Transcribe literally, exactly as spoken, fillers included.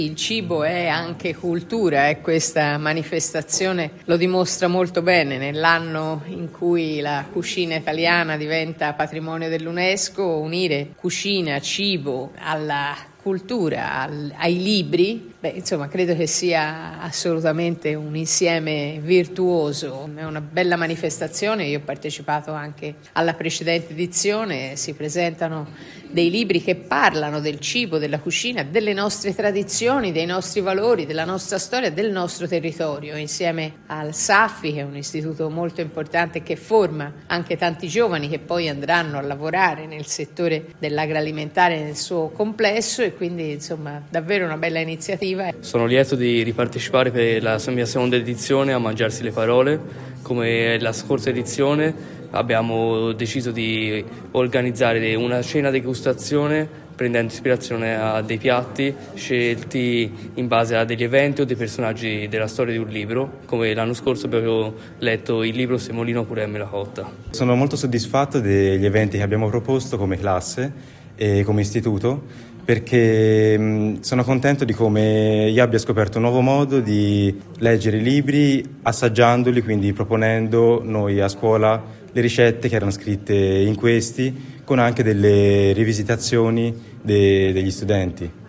Il cibo è anche cultura e questa manifestazione lo dimostra molto bene. Nell'anno in cui la cucina italiana diventa patrimonio dell'UNESCO, unire cucina, cibo alla cultura, al, ai libri, beh, insomma, credo che sia assolutamente un insieme virtuoso. È una bella manifestazione. Io ho partecipato anche alla precedente edizione. Si presentano dei libri che parlano del cibo, della cucina, delle nostre tradizioni, dei nostri valori, della nostra storia, del nostro territorio, insieme al SAFI, che è un istituto molto importante che forma anche tanti giovani che poi andranno a lavorare nel settore dell'agroalimentare nel suo complesso, e quindi insomma davvero una bella iniziativa. Sono lieto di ripartecipare per la mia seconda edizione a Mangiarsi le parole. Come la scorsa edizione abbiamo deciso di organizzare una cena degustazione prendendo ispirazione a dei piatti scelti in base a degli eventi o dei personaggi della storia di un libro. Come l'anno scorso abbiamo letto il libro Semolino pure me la cotta. Sono molto soddisfatto degli eventi che abbiamo proposto come classe e come istituto, perché mh, sono contento di come io abbia scoperto un nuovo modo di leggere i libri assaggiandoli, quindi proponendo noi a scuola le ricette che erano scritte in questi, con anche delle rivisitazioni de- degli studenti.